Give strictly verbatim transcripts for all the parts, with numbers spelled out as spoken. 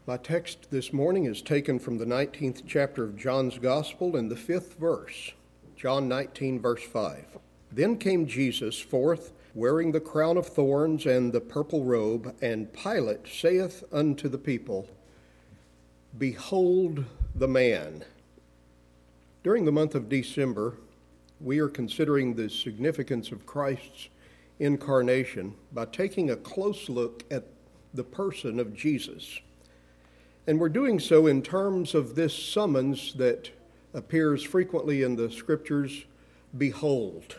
My text this morning is taken from the nineteenth chapter of John's Gospel and the fifth verse, John nineteen, verse five. Then came Jesus forth, wearing the crown of thorns and the purple robe, and Pilate saith unto the people, Behold the man. During the month of December, we are considering the significance of Christ's incarnation by taking a close look at the person of Jesus. And we're doing so in terms of this summons that appears frequently in the scriptures, behold.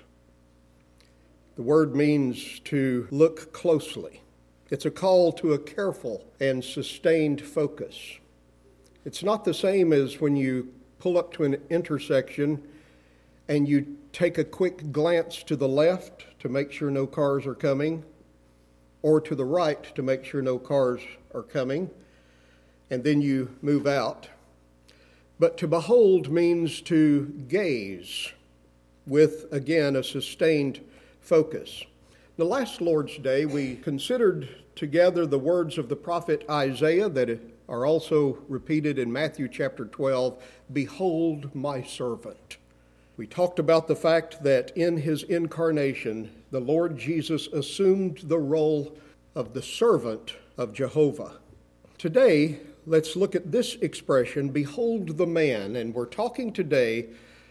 The word means to look closely. It's a call to a careful and sustained focus. It's not the same as when you pull up to an intersection and you take a quick glance to the left to make sure no cars are coming, or to the right to make sure no cars are coming, and then you move out. But to behold means to gaze with, again, a sustained focus. The last Lord's Day, we considered together the words of the prophet Isaiah that are also repeated in Matthew chapter twelve, Behold my servant. We talked about the fact that in his incarnation, the Lord Jesus assumed the role of the servant of Jehovah. Today, let's look at this expression, behold the man, and we're talking today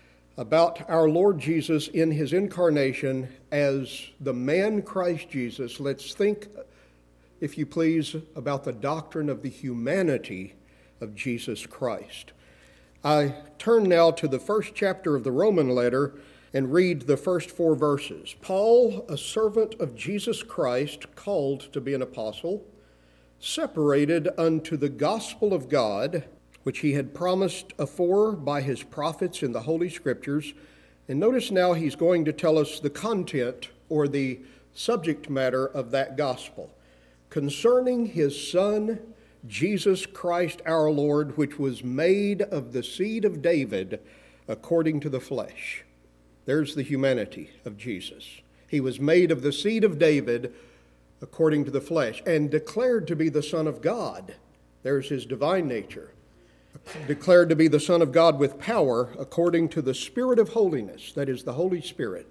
about our Lord Jesus in his incarnation as the man Christ Jesus. Let's think, if you please, about the doctrine of the humanity of Jesus Christ. I turn now to the first chapter of the Roman letter and read the first four verses. Paul, a servant of Jesus Christ, called to be an apostle, separated unto the gospel of God, which he had promised afore by his prophets in the Holy Scriptures. And notice now he's going to tell us the content or the subject matter of that gospel, concerning his Son, Jesus Christ our Lord, which was made of the seed of David according to the flesh. There's the humanity of Jesus. He was made of the seed of David according to the flesh, and declared to be the Son of God. There's his divine nature. Declared to be the Son of God with power according to the Spirit of holiness, that is the Holy Spirit,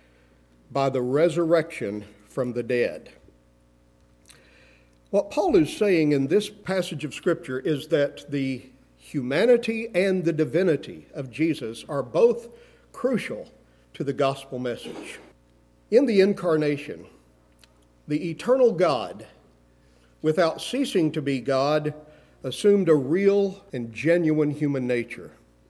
by the resurrection from the dead. What Paul is saying in this passage of Scripture is that the humanity and the divinity of Jesus are both crucial to the gospel message. In the incarnation, the eternal God, without ceasing to be God, assumed a real and genuine human nature.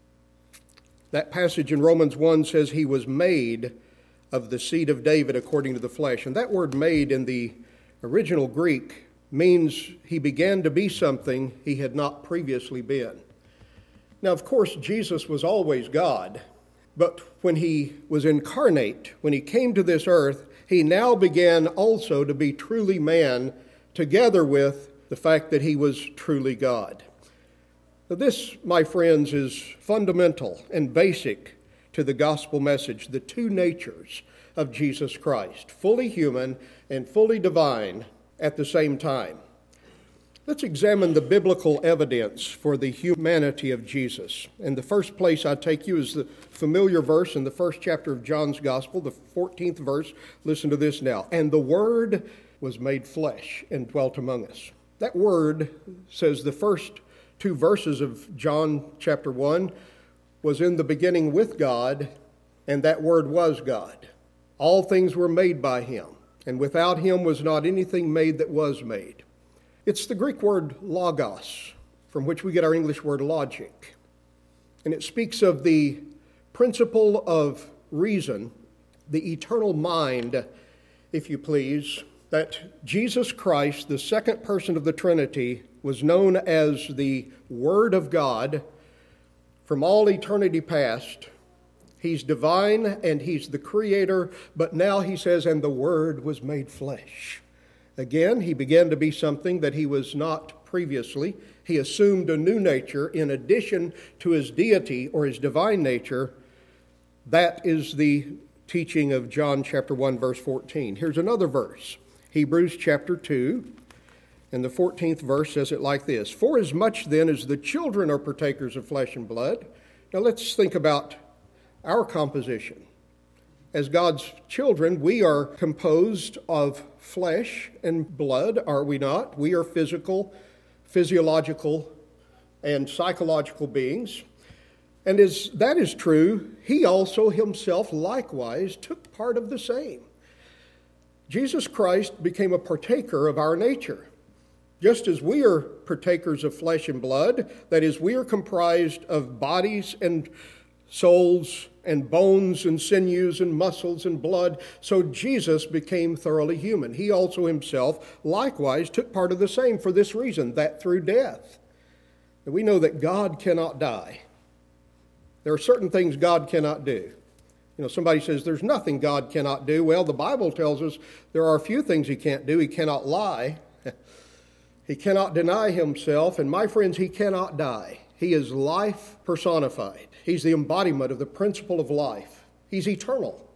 That passage in Romans one says he was made of the seed of David according to the flesh. And that word made in the original Greek means he began to be something he had not previously been. Now, of course, Jesus was always God, but when he was incarnate, when he came to this earth, he now began also to be truly man, together with the fact that he was truly God. Now this, my friends, is fundamental and basic to the gospel message, the two natures of Jesus Christ, fully human and fully divine at the same time. Let's examine the biblical evidence for the humanity of Jesus. And the first place I take you is the familiar verse in the first chapter of John's Gospel, the fourteenth verse. Listen to this now. And the Word was made flesh and dwelt among us. That word, says the first two verses of John chapter one, was in the beginning with God, and that Word was God. All things were made by him, and without him was not anything made that was made. It's the Greek word logos, from which we get our English word logic. And it speaks of the principle of reason, the eternal mind, if you please, that Jesus Christ, the second person of the Trinity, was known as the Word of God from all eternity past. He's divine and he's the creator, but now he says, and the Word was made flesh. Again, he began to be something that he was not previously. He assumed a new nature in addition to his deity or his divine nature. That is the teaching of John chapter one, verse fourteen. Here's another verse, Hebrews chapter two And the fourteenth verse says it like this: "For as much then as the children are partakers of flesh and blood." Now let's think about our composition. As God's children, we are composed of flesh and blood, are we not? We are physical, physiological, and psychological beings. And as that is true, he also himself likewise took part of the same. Jesus Christ became a partaker of our nature. Just as we are partakers of flesh and blood, that is, we are comprised of bodies and souls and bones and sinews and muscles and blood, so Jesus became thoroughly human. He also himself likewise took part of the same for this reason, that through death. And we know that God cannot die. There are certain things God cannot do. You know, somebody says there's nothing God cannot do. Well, the Bible tells us there are a few things he can't do. He cannot lie. He cannot deny himself. And my friends, he cannot die. He is life personified. He's the embodiment of the principle of life. He's eternal.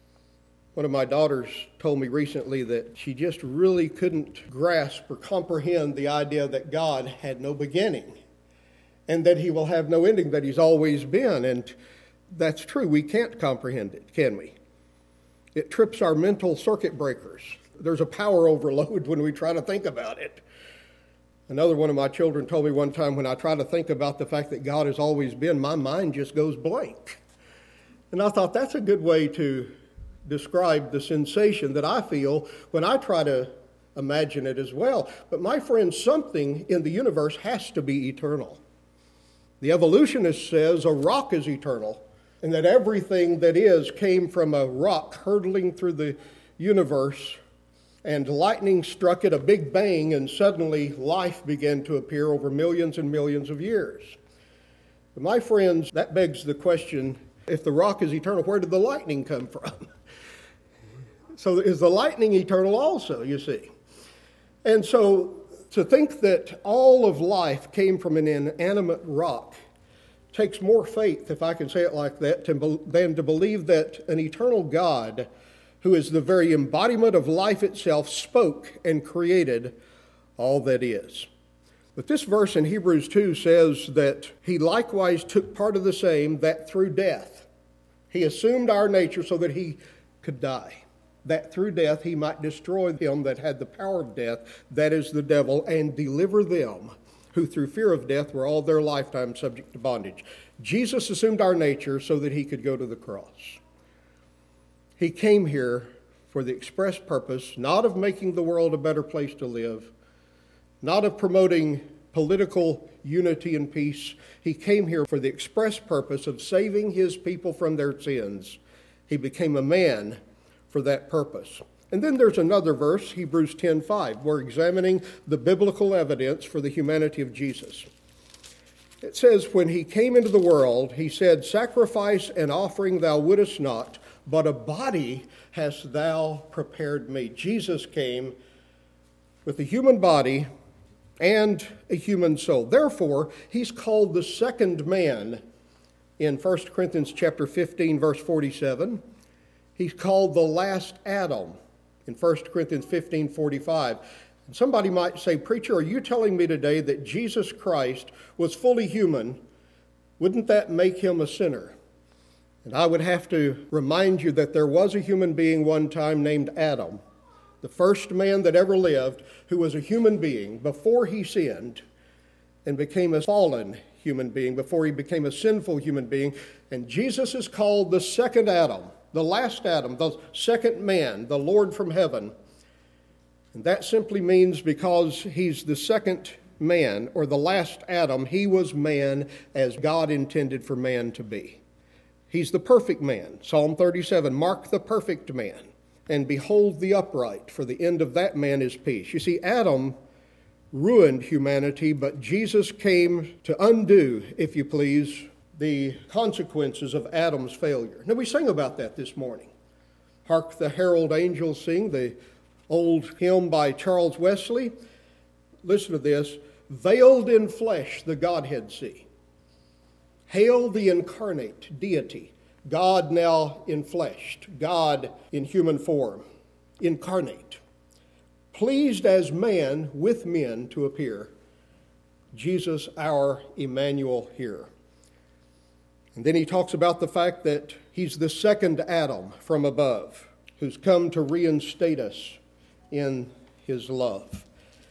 One of my daughters told me recently that she just really couldn't grasp or comprehend the idea that God had no beginning and that he will have no ending, that he's always been. And that's true. We can't comprehend it, can we? It trips our mental circuit breakers. There's a power overload when we try to think about it. Another one of my children told me one time, when I try to think about the fact that God has always been, my mind just goes blank. And I thought that's a good way to describe the sensation that I feel when I try to imagine it as well. But my friends, something in the universe has to be eternal. The evolutionist says a rock is eternal, and that everything that is came from a rock hurtling through the universe, and lightning struck it, a big bang, and suddenly life began to appear over millions and millions of years. But my friends, that begs the question, if the rock is eternal, where did the lightning come from? So is the lightning eternal also, you see? And so to think that all of life came from an inanimate rock takes more faith, if I can say it like that, to, than to believe that an eternal God, who is the very embodiment of life itself, spoke and created all that is. But this verse in Hebrews two says that he likewise took part of the same, that through death. He assumed our nature so that he could die, that through death he might destroy him that had the power of death, that is the devil, and deliver them who through fear of death were all their lifetime subject to bondage. Jesus assumed our nature so that he could go to the cross. He came here for the express purpose, not of making the world a better place to live, not of promoting political unity and peace. He came here for the express purpose of saving his people from their sins. He became a man for that purpose. And then there's another verse, Hebrews ten five. We're examining the biblical evidence for the humanity of Jesus. It says, when he came into the world, he said, sacrifice and offering thou wouldest not, but a body hast thou prepared me. Jesus came with a human body and a human soul. Therefore, he's called the second man in First Corinthians chapter fifteen, verse forty-seven. He's called the last Adam in First Corinthians fifteen forty-five. And somebody might say, preacher, are you telling me today that Jesus Christ was fully human? Wouldn't that make him a sinner? And I would have to remind you that there was a human being one time named Adam, the first man that ever lived, who was a human being before he sinned and became a fallen human being, before he became a sinful human being. And Jesus is called the second Adam, the last Adam, the second man, the Lord from heaven. And that simply means because he's the second man, or the last Adam, he was man as God intended for man to be. He's the perfect man. Psalm thirty-seven, mark the perfect man, and behold the upright, for the end of that man is peace. You see, Adam ruined humanity, but Jesus came to undo, if you please, the consequences of Adam's failure. Now, we sing about that this morning. Hark the herald angels sing, the old hymn by Charles Wesley. Listen to this. Veiled in flesh the Godhead see. Hail the incarnate deity, God now enfleshed, God in human form, incarnate. pleased as man with men to appear. Jesus, our Emmanuel here. And then he talks about the fact that he's the second Adam from above, who's come to reinstate us in his love.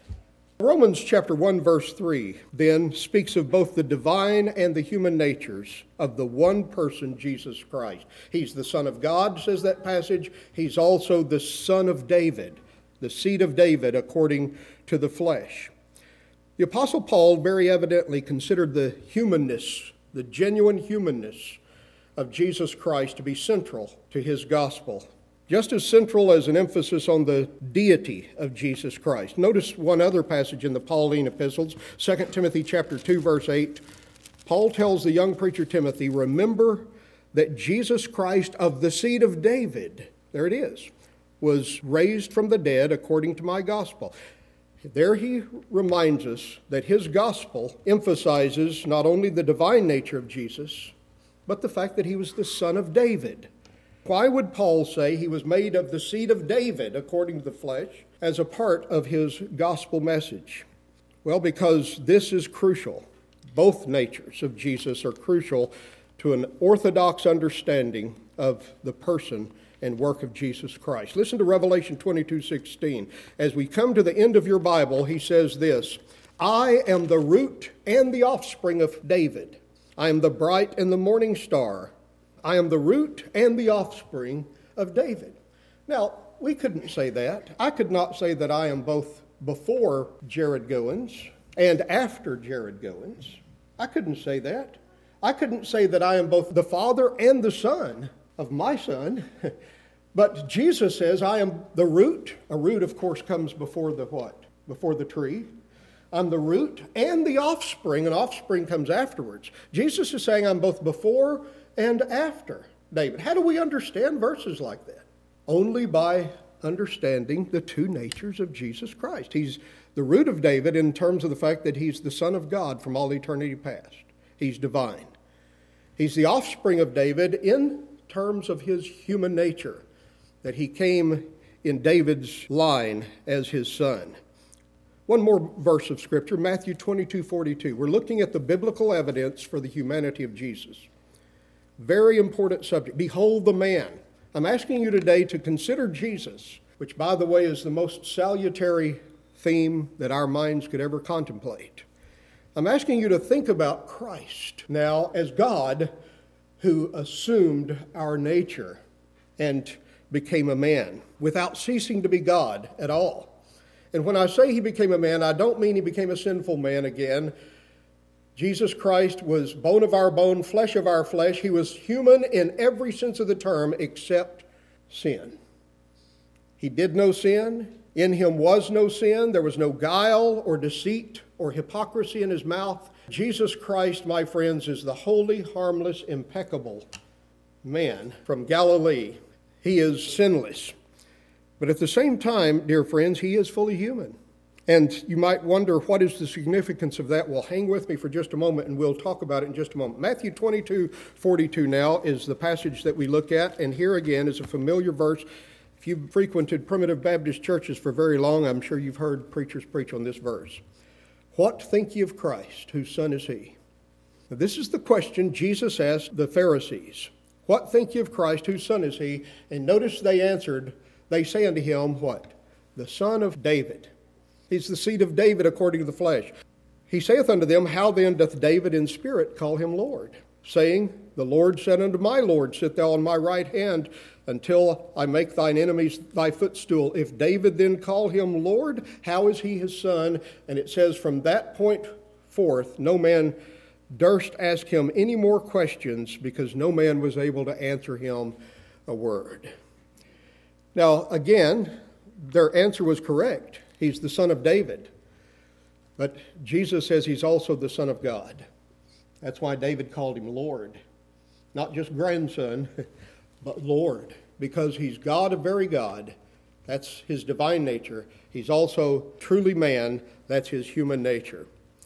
Romans chapter one verse three then speaks of both the divine and the human natures of the one person, Jesus Christ. He's the Son of God, says that passage. He's also the Son of David, the seed of David according to the flesh. The Apostle Paul very evidently considered the humanness, the genuine humanness of Jesus Christ to be central to his gospel. Just as central as an emphasis on the deity of Jesus Christ. Notice one other passage in the Pauline epistles, Second Timothy chapter two, verse eight. Paul tells the young preacher Timothy, remember that Jesus Christ of the seed of David, there it is, was raised from the dead according to my gospel. There he reminds us that his gospel emphasizes not only the divine nature of Jesus, but the fact that he was the son of David. Why would Paul say he was made of the seed of David, according to the flesh, as a part of his gospel message? Well, because this is crucial. Both natures of Jesus are crucial to an orthodox understanding of the person and work of Jesus Christ. Listen to Revelation twenty-two sixteen. As we come to the end of your Bible, he says this, I am the root and the offspring of David. I am the bright and the morning star. I am the root and the offspring of David. Now, we couldn't say that. I could not say that I am both before Jared Goins and after Jared Goins. I couldn't say that. I couldn't say that I am both the father and the son of my son. But Jesus says I am the root. A root, of course, comes before the what? Before the tree. I'm the root and the offspring. An offspring comes afterwards. Jesus is saying I'm both before and after David. How do we understand verses like that? Only by understanding the two natures of Jesus Christ. He's the root of David in terms of the fact that he's the Son of God from all eternity past. He's divine. He's the offspring of David in terms of his human nature, that he came in David's line as his son. One more verse of Scripture, Matthew twenty-two forty-two. We're looking at the biblical evidence for the humanity of Jesus. Very important subject. Behold the man. I'm asking you today to consider Jesus, which, by the way, is the most salutary theme that our minds could ever contemplate. I'm asking you to think about Christ now as God who assumed our nature and became a man without ceasing to be God at all. And when I say he became a man, I don't mean he became a sinful man again. Jesus Christ was bone of our bone, flesh of our flesh. He was human in every sense of the term except sin. He did no sin. In him was no sin. There was no guile or deceit or hypocrisy in his mouth. Jesus Christ, my friends, is the holy, harmless, impeccable man from Galilee. He is sinless. But at the same time, dear friends, he is fully human. And you might wonder, what is the significance of that? Well, hang with me for just a moment, and we'll talk about it in just a moment. Matthew twenty-two forty-two now is the passage that we look at, and here again is a familiar verse. If you've frequented primitive Baptist churches for very long, I'm sure you've heard preachers preach on this verse. What think ye of Christ? Whose son is he? Now, this is the question Jesus asked the Pharisees. What think ye of Christ? Whose son is he? And notice they answered, they say unto him, what? The son of David. He's the seed of David according to the flesh. He saith unto them, how then doth David in spirit call him Lord? Saying, the Lord said unto my Lord, sit thou on my right hand until I make thine enemies thy footstool. If David then call him Lord, how is he his son? And it says, from that point forth, no man durst ask him any more questions, because no man was able to answer him a word. Now, again, their answer was correct. He's the son of David. But Jesus says he's also the Son of God. That's why David called him Lord. Not just grandson, but Lord. Because he's God, a very God. That's his divine nature. He's also truly man. That's his human nature.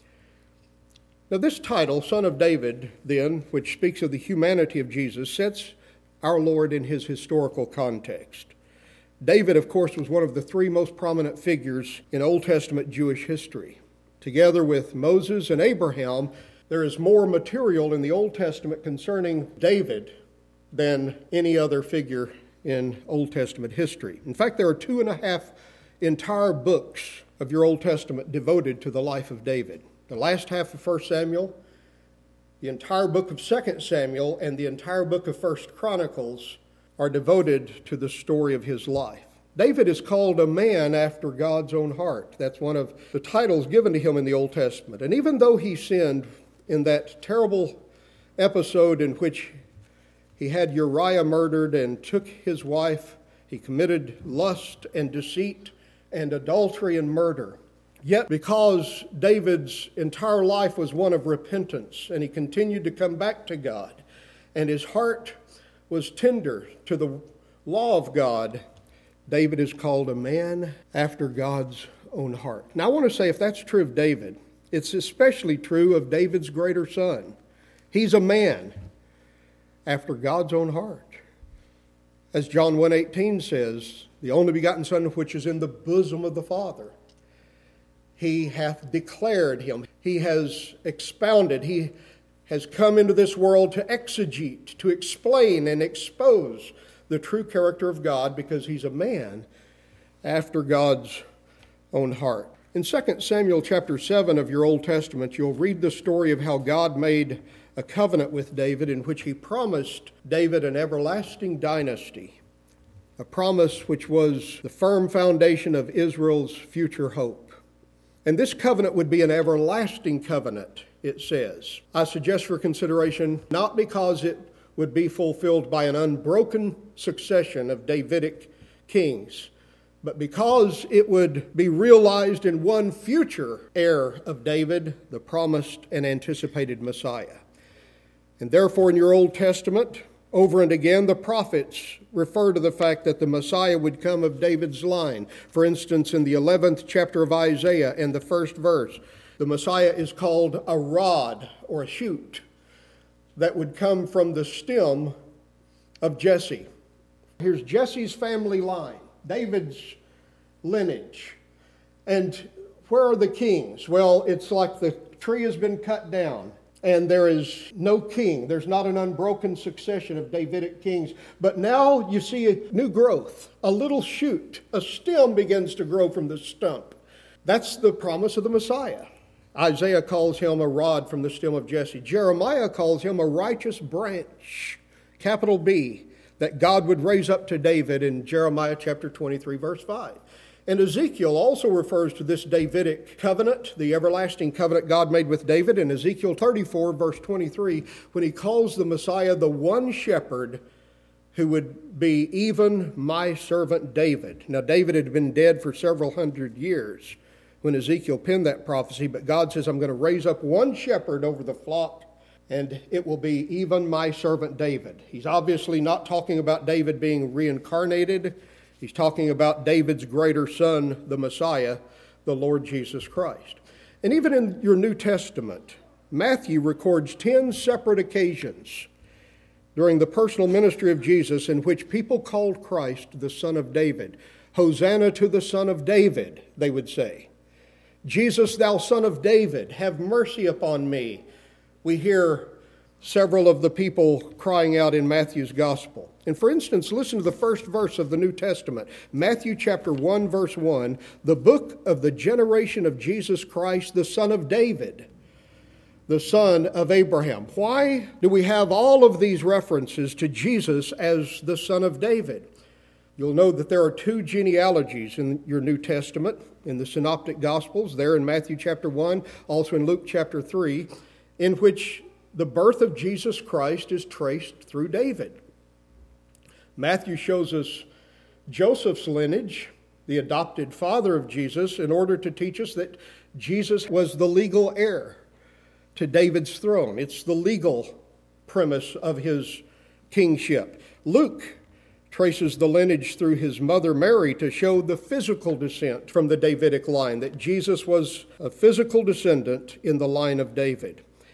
Now this title, Son of David, then, which speaks of the humanity of Jesus, sets our Lord in his historical context. David, of course, was one of the three most prominent figures in Old Testament Jewish history. Together with Moses and Abraham, there is more material in the Old Testament concerning David than any other figure in Old Testament history. In fact, there are two and a half entire books of your Old Testament devoted to the life of David. The last half of First Samuel, the entire book of Second Samuel, and the entire book of First Chronicles are devoted to the story of his life. David is called a man after God's own heart. That's one of the titles given to him in the Old Testament. And even though he sinned in that terrible episode in which he had Uriah murdered and took his wife, he committed lust and deceit and adultery and murder. Yet because David's entire life was one of repentance and he continued to come back to God and his heart was tender to the law of God, David is called a man after God's own heart. Now I want to say if that's true of David, it's especially true of David's greater son. He's a man after God's own heart. As John one eighteen says, the only begotten Son which is in the bosom of the Father. He hath declared him. He has expounded. He has come into this world to exegete, to explain and expose the true character of God because he's a man after God's own heart. In Second Samuel chapter seven of your Old Testament, you'll read the story of how God made a covenant with David in which he promised David an everlasting dynasty, a promise which was the firm foundation of Israel's future hope. And this covenant would be an everlasting covenant, it says. I suggest for consideration, not because it would be fulfilled by an unbroken succession of Davidic kings, but because it would be realized in one future heir of David, the promised and anticipated Messiah. And therefore in your Old Testament, over and again, the prophets refer to the fact that the Messiah would come of David's line. For instance, in the eleventh chapter of Isaiah and the first verse, the Messiah is called a rod or a shoot that would come from the stem of Jesse. Here's Jesse's family line, David's lineage. And where are the kings? Well, it's like the tree has been cut down and there is no king. There's not an unbroken succession of Davidic kings. But now you see a new growth, a little shoot. A stem begins to grow from the stump. That's the promise of the Messiah. Isaiah calls him a rod from the stem of Jesse. Jeremiah calls him a righteous branch, capital B, that God would raise up to David in Jeremiah chapter twenty-three, verse five. And Ezekiel also refers to this Davidic covenant, the everlasting covenant God made with David in Ezekiel thirty-four, verse twenty-three, when he calls the Messiah the one shepherd who would be even my servant David. Now, David had been dead for several hundred years when Ezekiel penned that prophecy, but God says, I'm going to raise up one shepherd over the flock, and it will be even my servant David. He's obviously not talking about David being reincarnated. He's talking about David's greater son, the Messiah, the Lord Jesus Christ. And even in your New Testament, Matthew records ten separate occasions during the personal ministry of Jesus in which people called Christ the Son of David. Hosanna to the Son of David, they would say. Jesus, thou Son of David, have mercy upon me. We hear several of the people crying out in Matthew's gospel. And for instance, listen to the first verse of the New Testament. Matthew chapter one, verse one, the book of the generation of Jesus Christ, the son of David, the son of Abraham. Why do we have all of these references to Jesus as the son of David? You'll know that there are two genealogies in your New Testament, in the Synoptic Gospels, there in Matthew chapter one, also in Luke chapter three, in which the birth of Jesus Christ is traced through David. Matthew shows us Joseph's lineage, the adopted father of Jesus, in order to teach us that Jesus was the legal heir to David's throne. It's the legal premise of his kingship. Luke traces the lineage through his mother Mary to show the physical descent from the Davidic line, that Jesus was a physical descendant in the line of David.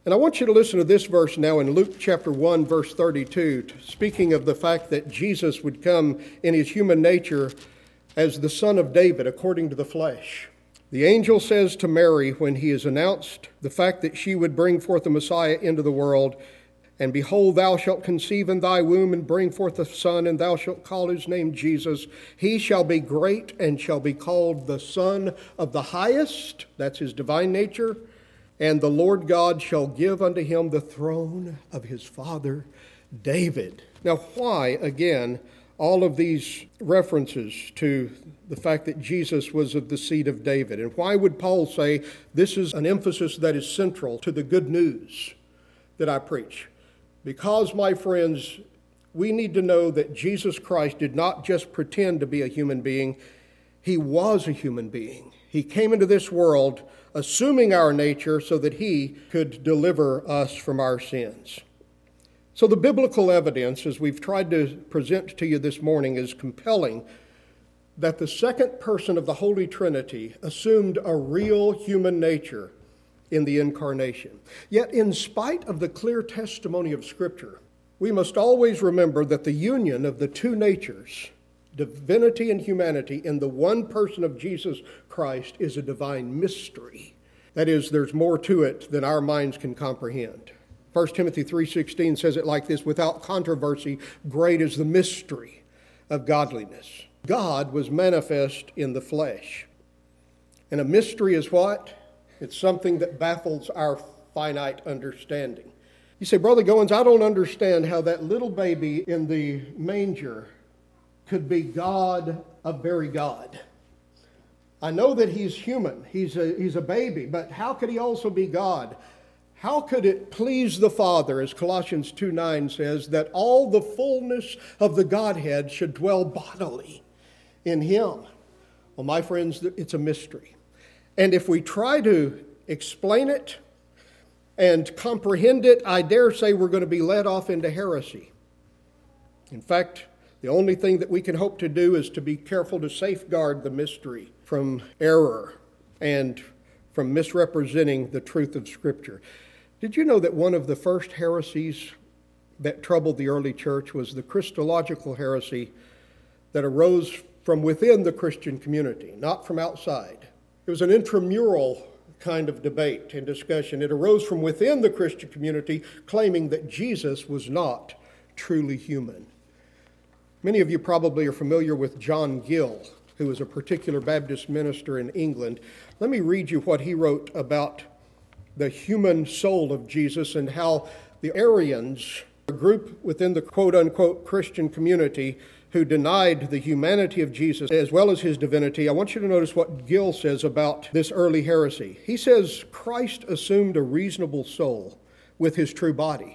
And I want you to listen to this verse now in Luke chapter one, verse thirty-two, speaking of the fact that Jesus would come in his human nature as the Son of David according to the flesh. The angel says to Mary when he is announced the fact that she would bring forth the Messiah into the world, and behold, thou shalt conceive in thy womb and bring forth a son, and thou shalt call his name Jesus. He shall be great and shall be called the Son of the Highest. That's his divine nature. And the Lord God shall give unto him the throne of his father David. Now, why, again, all of these references to the fact that Jesus was of the seed of David? And why would Paul say this is an emphasis that is central to the good news that I preach? Because, my friends, we need to know that Jesus Christ did not just pretend to be a human being. He was a human being. He came into this world assuming our nature so that he could deliver us from our sins. So the biblical evidence, as we've tried to present to you this morning, is compelling that the second person of the Holy Trinity assumed a real human nature in the incarnation. Yet, in spite of the clear testimony of Scripture, we must always remember that the union of the two natures, divinity and humanity, in the one person of Jesus Christ is a divine mystery. That is, there's more to it than our minds can comprehend. First Timothy three sixteen says it like this: without controversy, great is the mystery of godliness. God was manifest in the flesh. And a mystery is what? It's something that baffles our finite understanding. You say, Brother Goins, I don't understand how that little baby in the manger could be God, a very God. I know that he's human, he's a, he's a baby, but how could he also be God? How could it please the Father, as Colossians two nine says, that all the fullness of the Godhead should dwell bodily in him? Well, my friends, it's a mystery. And if we try to explain it and comprehend it, I dare say we're going to be led off into heresy. In fact, the only thing that we can hope to do is to be careful to safeguard the mystery from error and from misrepresenting the truth of Scripture. Did you know that one of the first heresies that troubled the early church was the Christological heresy that arose from within the Christian community, not from outside? It was an intramural kind of debate and discussion. It arose from within the Christian community, claiming that Jesus was not truly human. Many of you probably are familiar with John Gill, who was a particular Baptist minister in England. Let me read you what he wrote about the human soul of Jesus and how the Arians, a group within the quote-unquote Christian community who denied the humanity of Jesus as well as his divinity. I want you to notice what Gill says about this early heresy. He says, Christ assumed a reasonable soul with his true body,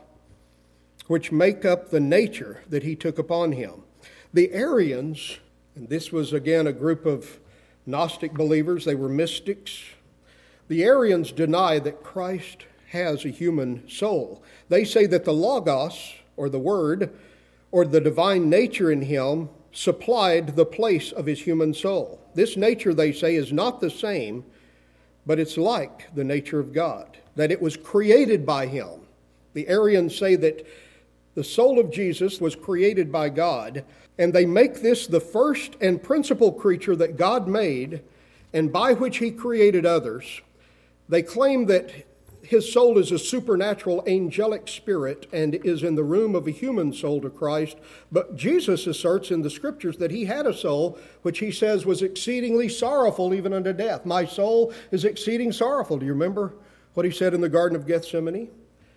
which make up the nature that he took upon him. The Arians, and this was again a group of Gnostic believers, they were mystics. The Arians deny that Christ has a human soul. They say that the Logos, or the Word, or the divine nature in him supplied the place of his human soul. This nature, they say, is not the same, but it's like the nature of God, that it was created by him. The Arians say that the soul of Jesus was created by God, and they make this the first and principal creature that God made, and by which he created others. They claim that his soul is a supernatural angelic spirit and is in the room of a human soul to Christ. But Jesus asserts in the Scriptures that he had a soul, which he says was exceedingly sorrowful even unto death. My soul is exceeding sorrowful. Do you remember what he said in the Garden of Gethsemane?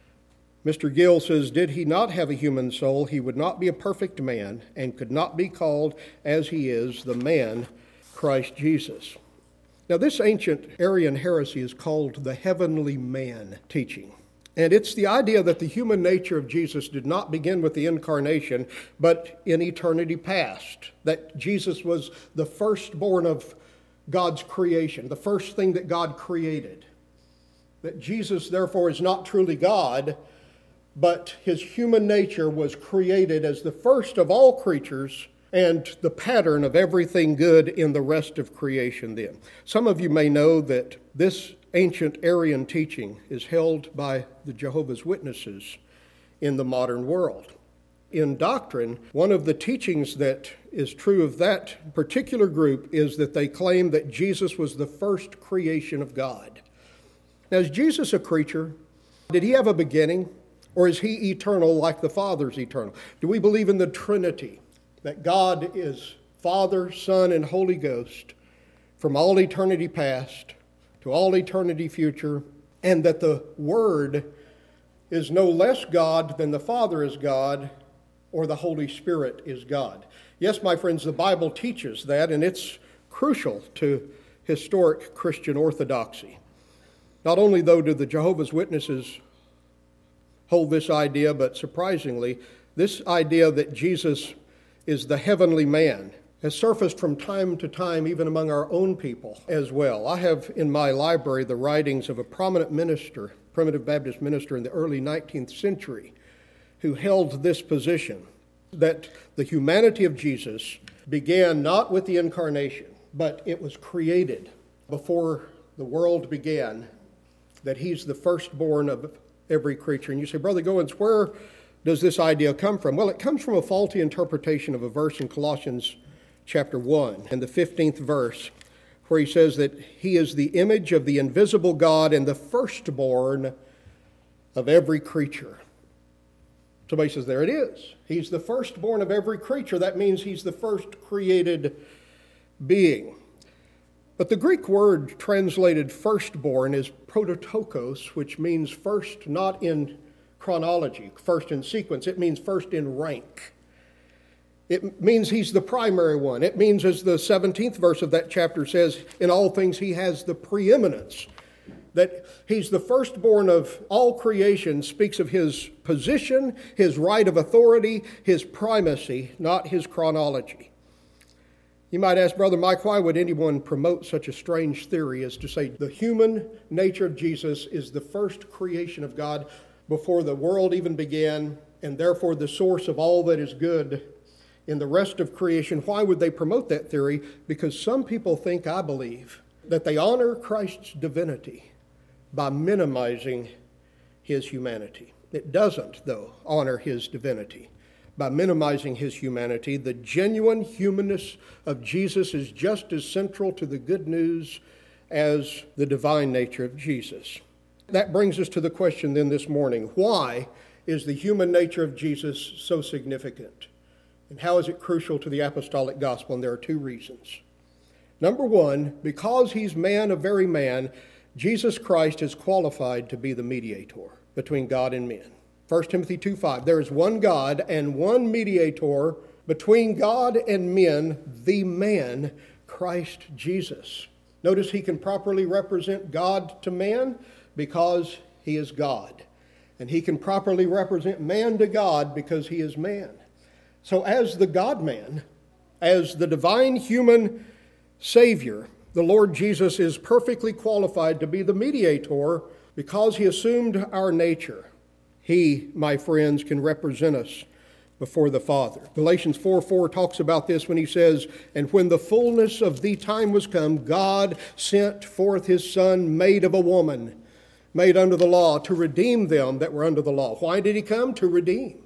Mister Gill says, did he not have a human soul, he would not be a perfect man and could not be called as he is, the man, Christ Jesus. Now, this ancient Arian heresy is called the heavenly man teaching. And it's the idea that the human nature of Jesus did not begin with the incarnation, but in eternity past. That Jesus was the firstborn of God's creation, the first thing that God created. That Jesus, therefore, is not truly God, but his human nature was created as the first of all creatures and the pattern of everything good in the rest of creation then. Some of you may know that this ancient Aryan teaching is held by the Jehovah's Witnesses in the modern world. In doctrine, one of the teachings that is true of that particular group is that they claim that Jesus was the first creation of God. Now, is Jesus a creature? Did he have a beginning? Or is he eternal like the Father's eternal? Do we believe in the Trinity, that God is Father, Son, and Holy Ghost from all eternity past to all eternity future, and that the Word is no less God than the Father is God, or the Holy Spirit is God? Yes, my friends, the Bible teaches that, and it's crucial to historic Christian orthodoxy. Not only, though, do the Jehovah's Witnesses hold this idea, but surprisingly, this idea that Jesus is the heavenly man has surfaced from time to time even among our own people as well. I have in my library the writings of a prominent minister, Primitive Baptist minister in the early nineteenth century, who held this position, that the humanity of Jesus began not with the incarnation, but it was created before the world began, that he's the firstborn of every creature. And you say, Brother Goins, where does this idea come from? Well, it comes from a faulty interpretation of a verse in Colossians chapter one and the fifteenth verse, where he says that he is the image of the invisible God and the firstborn of every creature. Somebody says, there it is. He's the firstborn of every creature. That means he's the first created being. But the Greek word translated firstborn is prototokos, which means first not in chronology, first in sequence. It means first in rank. It means he's the primary one. It means, as the seventeenth verse of that chapter says, in all things he has the preeminence. That he's the firstborn of all creation speaks of his position, his right of authority, his primacy, not his chronology. You might ask, Brother Mike, why would anyone promote such a strange theory as to say the human nature of Jesus is the first creation of God before the world even began, and therefore the source of all that is good in the rest of creation? Why would they promote that theory? Because some people think, I believe, that they honor Christ's divinity by minimizing his humanity. It doesn't, though, honor his divinity by minimizing his humanity. The genuine humanness of Jesus is just as central to the good news as the divine nature of Jesus. That brings us to the question then this morning: why is the human nature of Jesus so significant? And how is it crucial to the apostolic gospel? And there are two reasons. Number one, because he's man of very man, Jesus Christ is qualified to be the mediator between God and men. First Timothy two five, there is one God and one mediator between God and men, the man, Christ Jesus. Notice he can properly represent God to man because he is God. And he can properly represent man to God because he is man. So as the God-man, as the divine human Savior, the Lord Jesus is perfectly qualified to be the mediator because he assumed our nature. He, my friends, can represent us before the Father. Galatians four four talks about this when he says, and when the fullness of the time was come, God sent forth his Son, made of a woman, made under the law, to redeem them that were under the law. Why did he come? To redeem.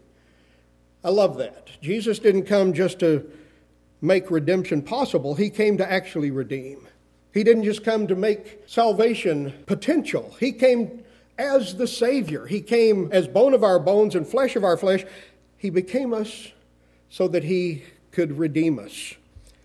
I love that. Jesus didn't come just to make redemption possible. He came to actually redeem. He didn't just come to make salvation potential. He came as the Savior. He came as bone of our bones and flesh of our flesh. He became us so that he could redeem us.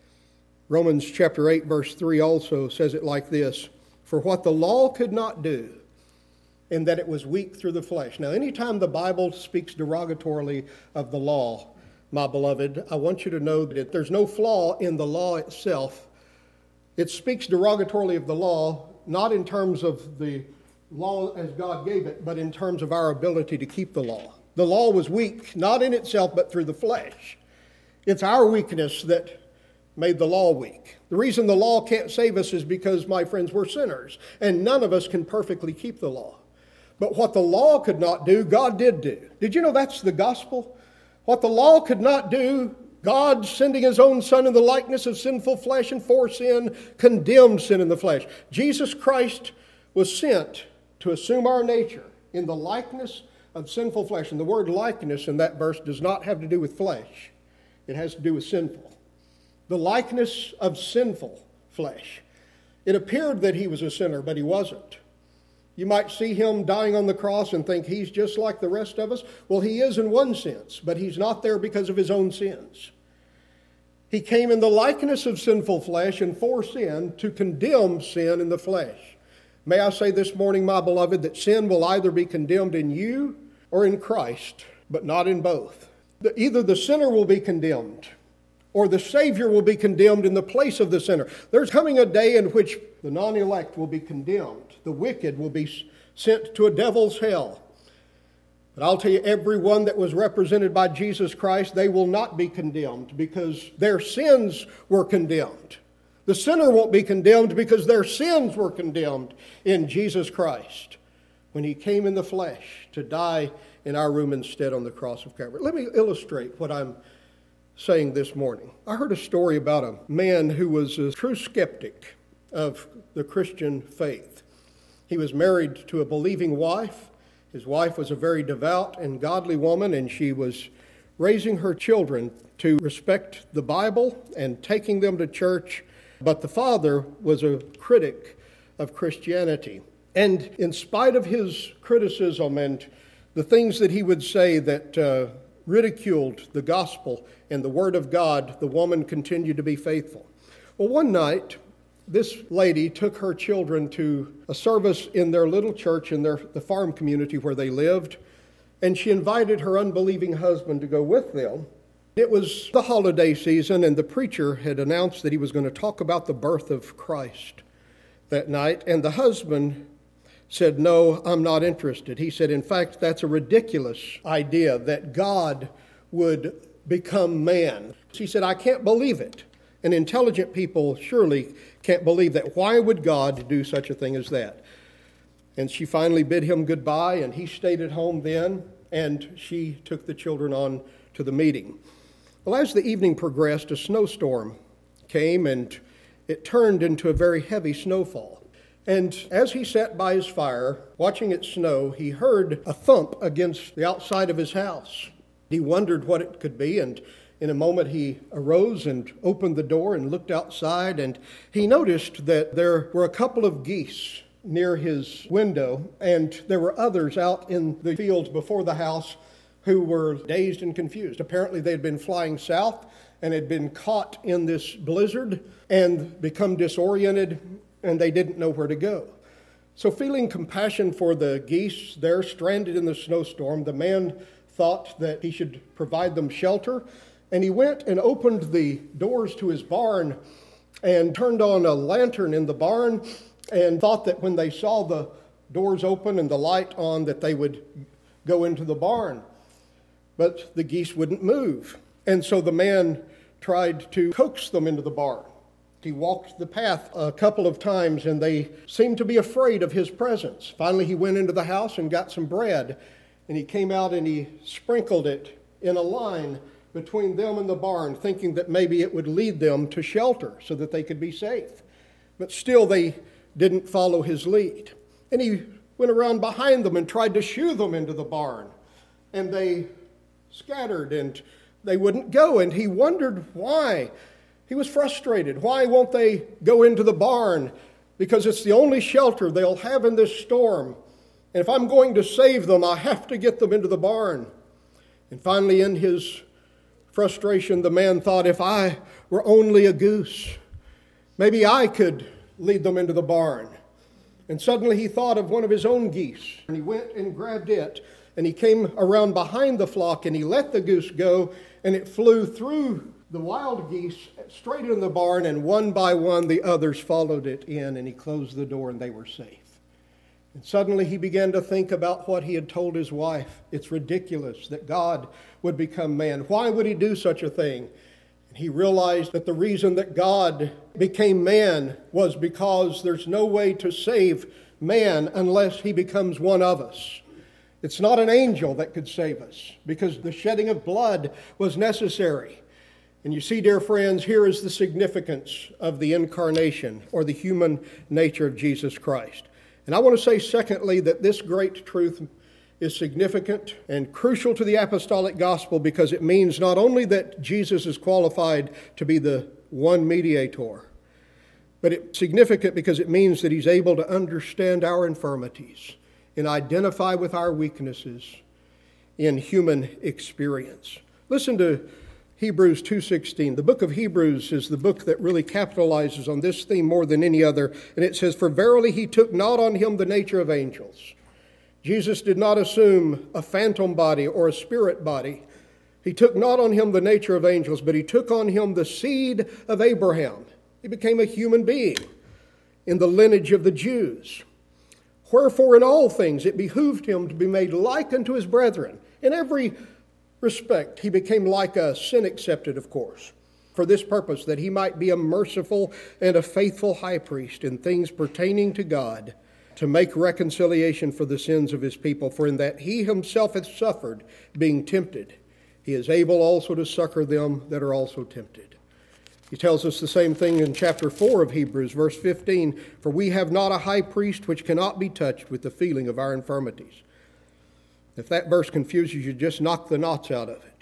Romans chapter eight verse three also says it like this: for what the law could not do, in that it was weak through the flesh. Now, anytime the Bible speaks derogatorily of the law, my beloved, I want you to know that there's no flaw in the law itself. It speaks derogatorily of the law, not in terms of the law as God gave it, but in terms of our ability to keep the law. The law was weak, not in itself, but through the flesh. It's our weakness that made the law weak. The reason the law can't save us is because, my friends, we're sinners, and none of us can perfectly keep the law. But what the law could not do, God did do. Did you know that's the gospel? What the law could not do, God, sending his own Son in the likeness of sinful flesh and for sin, condemned sin in the flesh. Jesus Christ was sent to assume our nature in the likeness of sinful flesh. And the word likeness in that verse does not have to do with flesh. It has to do with sinful. The likeness of sinful flesh. It appeared that he was a sinner, but he wasn't. You might see him dying on the cross and think he's just like the rest of us. Well, he is in one sense, but he's not there because of his own sins. He came in the likeness of sinful flesh and for sin to condemn sin in the flesh. May I say this morning, my beloved, that sin will either be condemned in you or in Christ, but not in both. Either the sinner will be condemned or the Savior will be condemned in the place of the sinner. There's coming a day in which the non-elect will be condemned. The wicked will be sent to a devil's hell. But I'll tell you, everyone that was represented by Jesus Christ, they will not be condemned because their sins were condemned. The sinner won't be condemned because their sins were condemned in Jesus Christ when he came in the flesh to die in our room instead on the cross of Calvary. Let me illustrate what I'm saying this morning. I heard a story about a man who was a true skeptic of the Christian faith. He was married to a believing wife. His wife was a very devout and godly woman, and she was raising her children to respect the Bible and taking them to church. But the father was a critic of Christianity. And in spite of his criticism and the things that he would say that uh, ridiculed the gospel and the word of God, the woman continued to be faithful. Well, one night, this lady took her children to a service in their little church in their the farm community where they lived, and she invited her unbelieving husband to go with them. It was the holiday season, and the preacher had announced that he was going to talk about the birth of Christ that night, and the husband said, "No, I'm not interested." He said, "In fact, that's a ridiculous idea that God would become man." She said, "I can't believe it. And intelligent people surely can't believe that. Why would God do such a thing as that?" And she finally bid him goodbye, and he stayed at home then, and she took the children on to the meeting. Well, as the evening progressed, a snowstorm came, and it turned into a very heavy snowfall. And as he sat by his fire, watching it snow, he heard a thump against the outside of his house. He wondered what it could be, and in a moment he arose and opened the door and looked outside, and he noticed that there were a couple of geese near his window, and there were others out in the fields before the house who were dazed and confused. Apparently they had been flying south and had been caught in this blizzard and become disoriented, and they didn't know where to go. So feeling compassion for the geese there stranded in the snowstorm, the man thought that he should provide them shelter, and he went and opened the doors to his barn and turned on a lantern in the barn and thought that when they saw the doors open and the light on that they would go into the barn. But the geese wouldn't move. And so the man tried to coax them into the barn. He walked the path a couple of times and they seemed to be afraid of his presence. Finally, he went into the house and got some bread, and he came out and he sprinkled it in a line between them and the barn, thinking that maybe it would lead them to shelter so that they could be safe. But still they didn't follow his lead. And he went around behind them and tried to shoo them into the barn. And they scattered and they wouldn't go. And he wondered why. He was frustrated. Why won't they go into the barn? Because it's the only shelter they'll have in this storm. And if I'm going to save them, I have to get them into the barn. And finally, in his frustration, the man thought, if I were only a goose, maybe I could lead them into the barn. And suddenly he thought of one of his own geese, and he went and grabbed it, and he came around behind the flock, and he let the goose go, and it flew through the wild geese straight into the barn, and one by one the others followed it in, and he closed the door, and they were safe. And suddenly he began to think about what he had told his wife. It's ridiculous that God would become man. Why would he do such a thing? And he realized that the reason that God became man was because there's no way to save man unless he becomes one of us. It's not an angel that could save us because the shedding of blood was necessary. And you see, dear friends, here is the significance of the incarnation or the human nature of Jesus Christ. And I want to say, secondly, that this great truth is significant and crucial to the apostolic gospel because it means not only that Jesus is qualified to be the one mediator, but it's significant because it means that he's able to understand our infirmities and identify with our weaknesses in human experience. Listen to Hebrews two sixteen. The book of Hebrews is the book that really capitalizes on this theme more than any other. And it says, "For verily he took not on him the nature of angels." Jesus did not assume a phantom body or a spirit body. He took not on him the nature of angels, but he took on him the seed of Abraham. He became a human being in the lineage of the Jews. Wherefore in all things it behooved him to be made like unto his brethren. In every respect, he became like us, sin accepted, of course, for this purpose, that he might be a merciful and a faithful high priest in things pertaining to God, to make reconciliation for the sins of his people. For in that he himself hath suffered, being tempted, he is able also to succor them that are also tempted. He tells us the same thing in chapter four of Hebrews, verse fifteen, "For we have not a high priest which cannot be touched with the feeling of our infirmities." If that verse confuses you, just knock the knots out of it.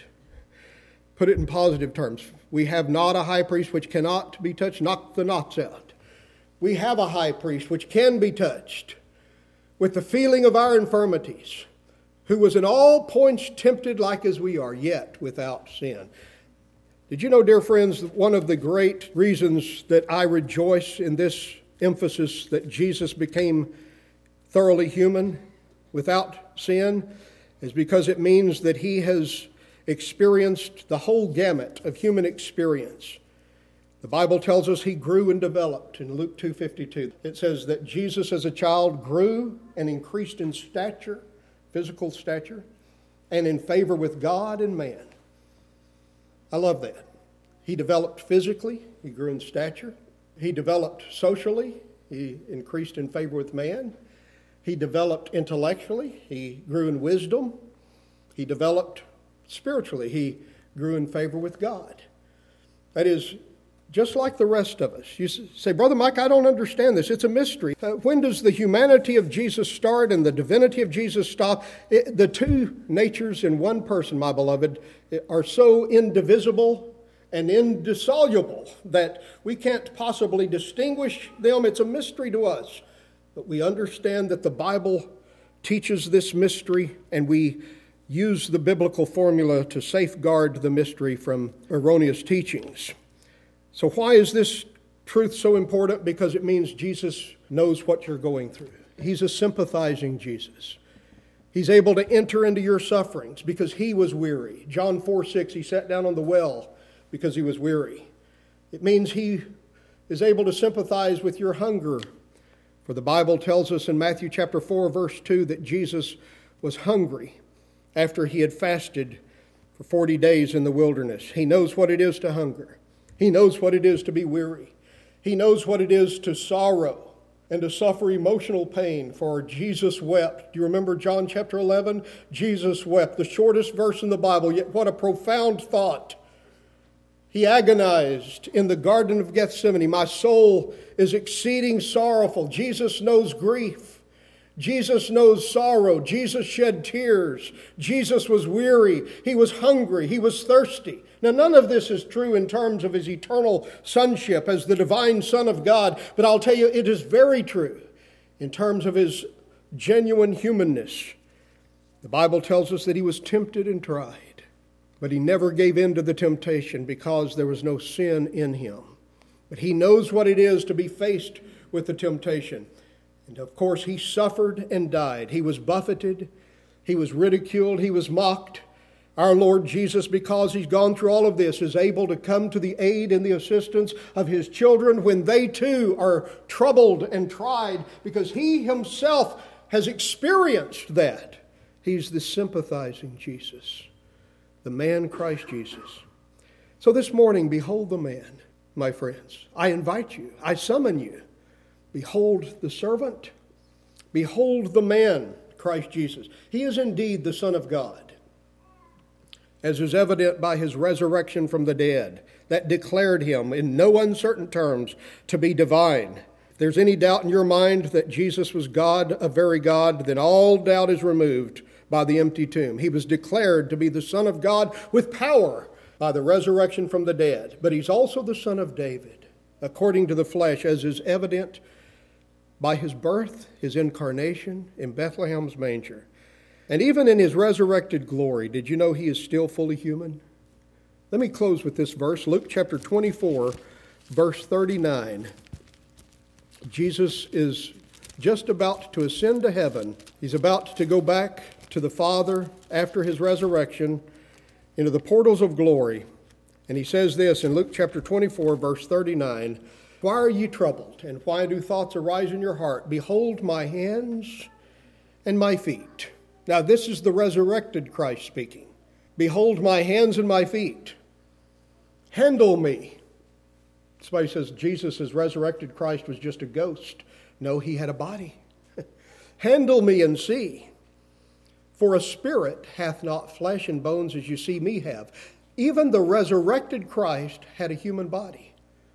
Put it in positive terms. We have not a high priest which cannot be touched. Knock the knots out. We have a high priest which can be touched with the feeling of our infirmities, who was in all points tempted like as we are, yet without sin. Did you know, dear friends, that one of the great reasons that I rejoice in this emphasis that Jesus became thoroughly human without sin is because it means that he has experienced the whole gamut of human experience. The Bible tells us he grew and developed in Luke two fifty-two. It says that Jesus as a child grew and increased in stature, physical stature, and in favor with God and man. I love that. He developed physically, he grew in stature. He developed socially, he increased in favor with man. He developed intellectually, he grew in wisdom. He developed spiritually, he grew in favor with God. That is, just like the rest of us. You say, "Brother Mike, I don't understand this. It's a mystery." Uh, when does the humanity of Jesus start and the divinity of Jesus stop? It, the two natures in one person, my beloved, are so indivisible and indissoluble that we can't possibly distinguish them. It's a mystery to us. But we understand that the Bible teaches this mystery, and we use the biblical formula to safeguard the mystery from erroneous teachings. So why is this truth so important? Because it means Jesus knows what you're going through. He's a sympathizing Jesus. He's able to enter into your sufferings because he was weary. John four six, he sat down on the well because he was weary. It means he is able to sympathize with your hunger. For the Bible tells us in Matthew chapter four, verse two, that Jesus was hungry after he had fasted for forty days in the wilderness. He knows what it is to hunger. He knows what it is to be weary. He knows what it is to sorrow and to suffer emotional pain, for Jesus wept. Do you remember John chapter eleven? Jesus wept, the shortest verse in the Bible, yet what a profound thought. He agonized in the Garden of Gethsemane. My soul is exceeding sorrowful. Jesus knows grief. Jesus knows sorrow. Jesus shed tears. Jesus was weary. He was hungry. He was thirsty. Now, none of this is true in terms of his eternal sonship as the divine Son of God, but I'll tell you, it is very true in terms of his genuine humanness. The Bible tells us that he was tempted and tried, but he never gave in to the temptation because there was no sin in him. But he knows what it is to be faced with the temptation. And of course, he suffered and died. He was buffeted. He was ridiculed. He was mocked. Our Lord Jesus, because he's gone through all of this, is able to come to the aid and the assistance of his children when they too are troubled and tried, because he himself has experienced that. He's the sympathizing Jesus, the man Christ Jesus. So this morning, behold the man, my friends. I invite you, I summon you. Behold the servant. Behold the man, Christ Jesus. He is indeed the Son of God, as is evident by his resurrection from the dead, that declared him in no uncertain terms to be divine. If there's any doubt in your mind that Jesus was God, a very God, then all doubt is removed by the empty tomb. He was declared to be the Son of God with power by the resurrection from the dead. But he's also the Son of David, according to the flesh, as is evident by his birth, his incarnation in Bethlehem's manger. And even in his resurrected glory, did you know he is still fully human? Let me close with this verse, Luke chapter twenty-four, verse thirty-nine. Jesus is just about to ascend to heaven. He's about to go back to the Father after his resurrection into the portals of glory. And he says this in Luke chapter twenty-four, verse thirty-nine, "Why are ye troubled, and why do thoughts arise in your heart? Behold my hands and my feet." Now this is the resurrected Christ speaking. "Behold my hands and my feet. Handle me." Somebody says Jesus as resurrected Christ was just a ghost. No, he had a body. "Handle me and see. For a spirit hath not flesh and bones as you see me have." Even the resurrected Christ had a human body.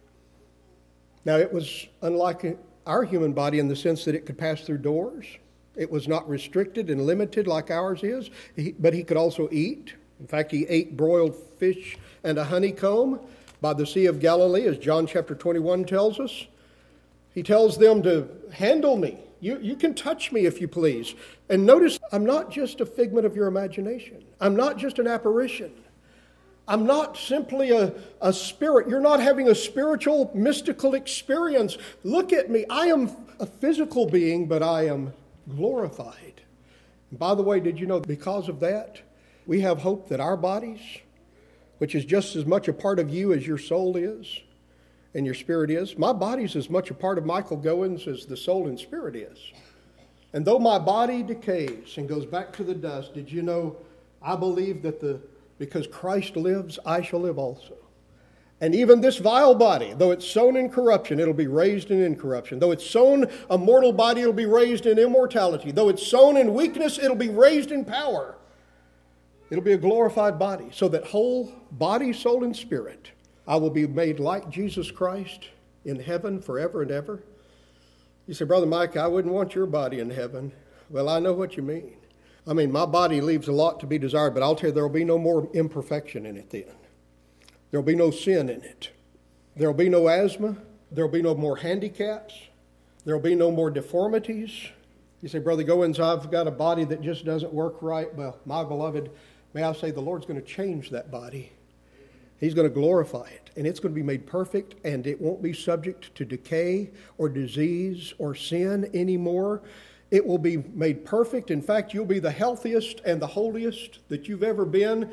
Now it was unlike our human body in the sense that it could pass through doors. It was not restricted and limited like ours is, but he could also eat. In fact, he ate broiled fish and a honeycomb by the Sea of Galilee, as John chapter twenty-one tells us. He tells them to handle me. You, you can touch me if you please. And notice, I'm not just a figment of your imagination. I'm not just an apparition. I'm not simply a, a spirit. You're not having a spiritual, mystical experience. Look at me. I am a physical being, but I am glorified. And by the way, did you know because of that, we have hope that our bodies, which is just as much a part of you as your soul is and your spirit is. My body's as much a part of Michael Goins as the soul and spirit is. And though my body decays and goes back to the dust, did you know I believe that the because Christ lives, I shall live also. And even this vile body, though it's sown in corruption, it'll be raised in incorruption. Though it's sown a mortal body, it'll be raised in immortality. Though it's sown in weakness, it'll be raised in power. It'll be a glorified body, so that whole body, soul, and spirit, I will be made like Jesus Christ in heaven forever and ever. You say, Brother Mike, I wouldn't want your body in heaven. Well, I know what you mean. I mean, my body leaves a lot to be desired, but I'll tell you, there will be no more imperfection in it then. There will be no sin in it. There will be no asthma. There will be no more handicaps. There will be no more deformities. You say, Brother Goins, I've got a body that just doesn't work right. Well, my beloved, may I say the Lord's going to change that body. He's going to glorify it, and it's going to be made perfect, and it won't be subject to decay or disease or sin anymore. It will be made perfect. In fact, you'll be the healthiest and the holiest that you've ever been.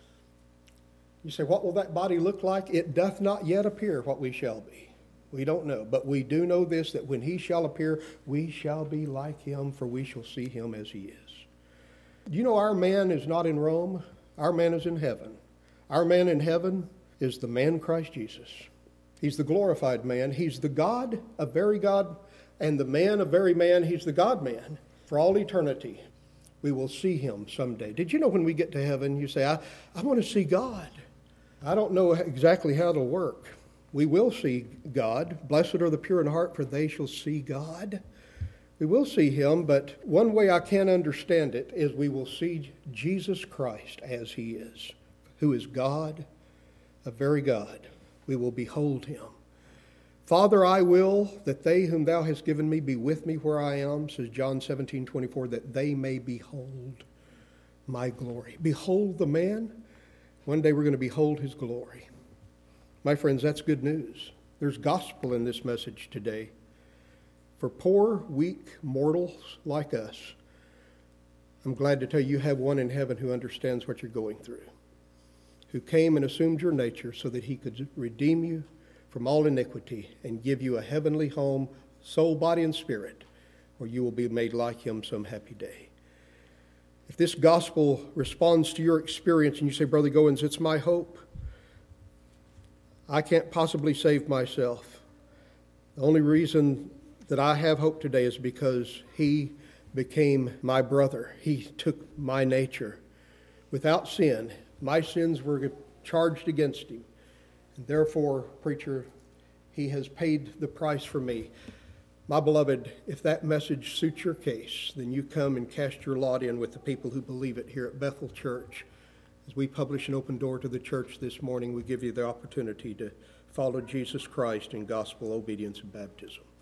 You say, what will that body look like? It doth not yet appear what we shall be. We don't know. But we do know this, that when he shall appear, we shall be like him, for we shall see him as he is. Do you know our man is not in Rome? Our man is in heaven. Our man in heaven is the man Christ Jesus. He's the glorified man. He's the God, a very God, and the man, a very man. He's the God-man for all eternity. We will see him someday. Did you know when we get to heaven, you say, I, I want to see God. I don't know exactly how it'll work. We will see God. Blessed are the pure in heart, for they shall see God. We will see him, but one way I can understand it is we will see Jesus Christ as he is, who is God, a very God. We will behold him. Father, I will that they whom thou hast given me be with me where I am, says John seventeen twenty-four, that they may behold my glory. Behold the man. One day we're going to behold his glory. My friends, that's good news. There's gospel in this message today. For poor, weak mortals like us, I'm glad to tell you you have one in heaven who understands what you're going through, who came and assumed your nature so that he could redeem you from all iniquity and give you a heavenly home, soul, body, and spirit, where you will be made like him some happy day. If this gospel responds to your experience and you say, Brother Goins, it's my hope. I can't possibly save myself. The only reason that I have hope today is because he became my brother. He took my nature. Without sin, my sins were charged against him. And therefore, preacher, he has paid the price for me. My beloved, if that message suits your case, then you come and cast your lot in with the people who believe it here at Bethel Church. As we publish an open door to the church this morning, we give you the opportunity to follow Jesus Christ in gospel obedience and baptism.